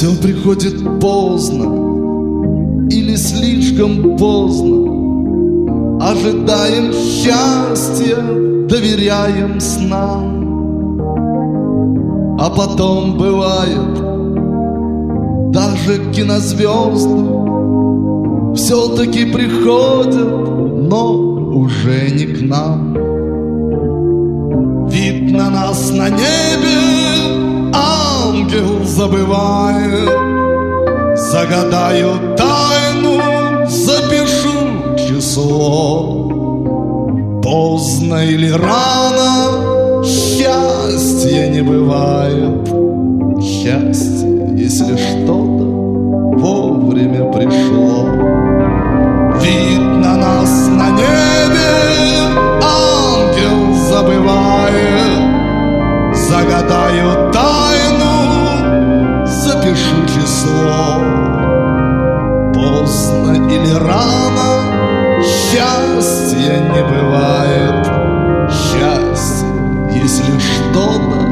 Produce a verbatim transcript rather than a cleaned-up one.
Все приходит поздно или слишком поздно. Ожидаем счастья, доверяем снам. А потом бывает, даже кинозвезды все-таки приходят, но уже не к нам. Вид на нас на небе ангел забывает. Загадаю тайну, запишу число. Поздно или рано счастья не бывает. Счастье, если что-то вовремя пришло. Вид на нас на небе ангел забывает. Загадаю тайну, запишу число. Поздно или рано счастья не бывает. Счастье, если что-то